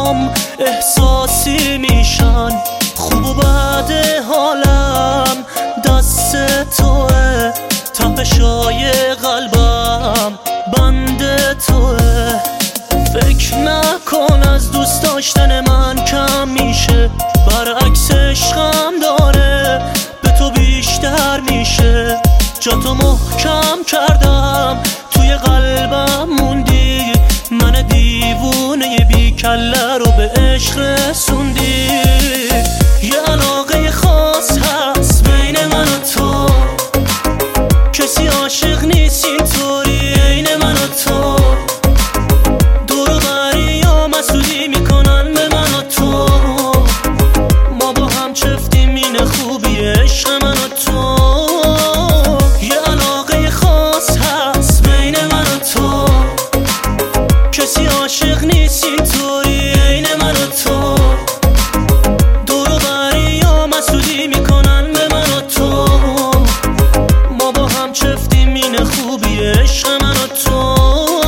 برام احساسی میشن. خوب و بد حالم دست توه، تپشای قلبم بند توه. فکر نکن از دوست داشتن من کم میشه، برعکس عشقم داره به تو بیشتر میشه. جاتو محکم کردم توی قلبم موندی، من دیوونه بی کله رو به عشق رسوندی. یه علاقه خاص هست بین من و تو، کسی عاشق نیست اینطوری عین من و تو. دور و بریا مسئولی میکنن به من و تو، ما با هم چفتیم این خوبی عشق من و تو. یه علاقه خاص هست بین من و تو، کسی عاشق نیست اینطوری عین من و تو. دور و بریا مسئولی میکنن به من و تو، ما با هم چفتیم این خوبی عشق من و تو.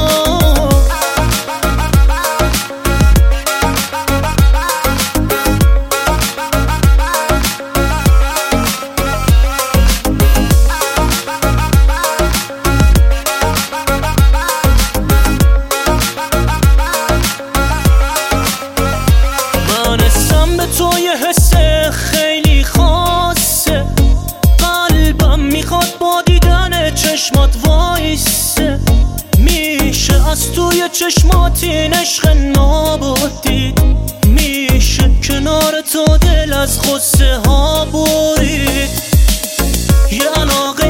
تو یه حس خیلی خاصه، قلبم میخواد با دیدن چشمات وایسه. میشه از توی چشمات این عشق نابودی، میشه کنار تو دل از غصه ها برید. یه علاقه